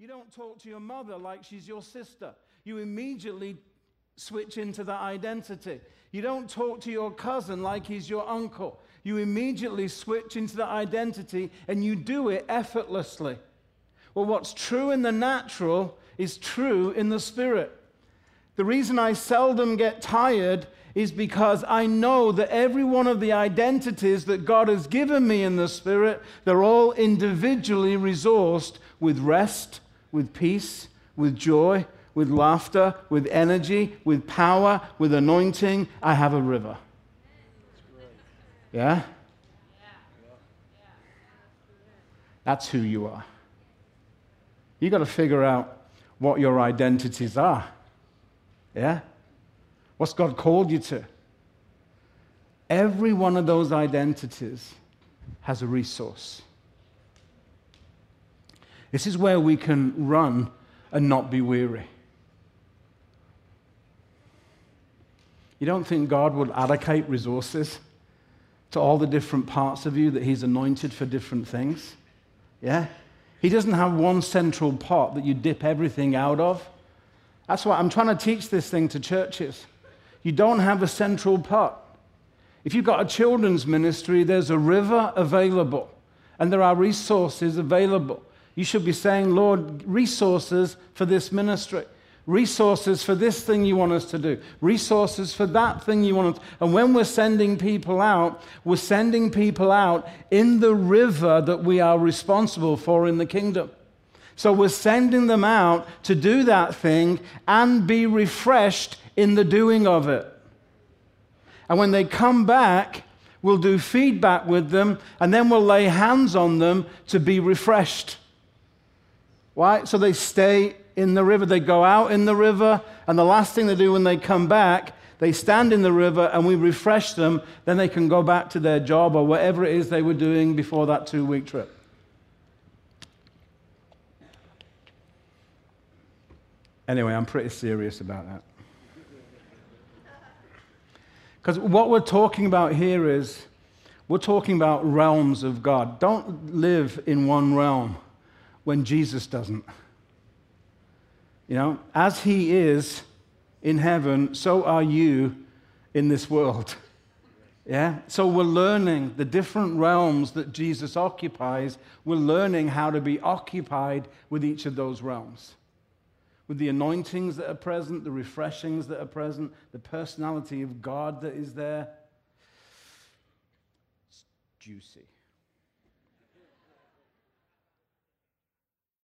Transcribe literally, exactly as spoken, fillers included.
You don't talk to your mother like she's your sister. You immediately switch into that identity. You don't talk to your cousin like he's your uncle. You immediately switch into that identity, and you do it effortlessly. Well, what's true in the natural is true in the spirit. The reason I seldom get tired is because I know that every one of the identities that God has given me in the spirit, they're all individually resourced with rest, with peace, with joy, with laughter, with energy, with power, with anointing. I have a river. Yeah? That's who you are. You got to figure out what your identities are. Yeah? What's God called you to? Every one of those identities has a resource. This is where we can run and not be weary. You don't think God would allocate resources to all the different parts of you that He's anointed for different things? Yeah? He doesn't have one central pot that you dip everything out of. That's why I'm trying to teach this thing to churches. You don't have a central pot. If you've got a children's ministry, there's a river available, and there are resources available. You should be saying, Lord, resources for this ministry. Resources for this thing you want us to do. Resources for that thing you want us to do. And when we're sending people out, we're sending people out in the river that we are responsible for in the kingdom. So we're sending them out to do that thing and be refreshed in the doing of it. And when they come back, we'll do feedback with them, and then we'll lay hands on them to be refreshed. Why? So they stay in the river. They go out in the river, and the last thing they do when they come back, they stand in the river and we refresh them. Then they can go back to their job or whatever it is they were doing before that two-week trip. Anyway, I'm pretty serious about that. Because what we're talking about here is, we're talking about realms of God. Don't live in one realm when Jesus doesn't. You know, as He is in heaven, so are you in this world. Yeah? So we're learning the different realms that Jesus occupies. We're learning how to be occupied with each of those realms. With the anointings that are present, the refreshings that are present, the personality of God that is there. It's juicy.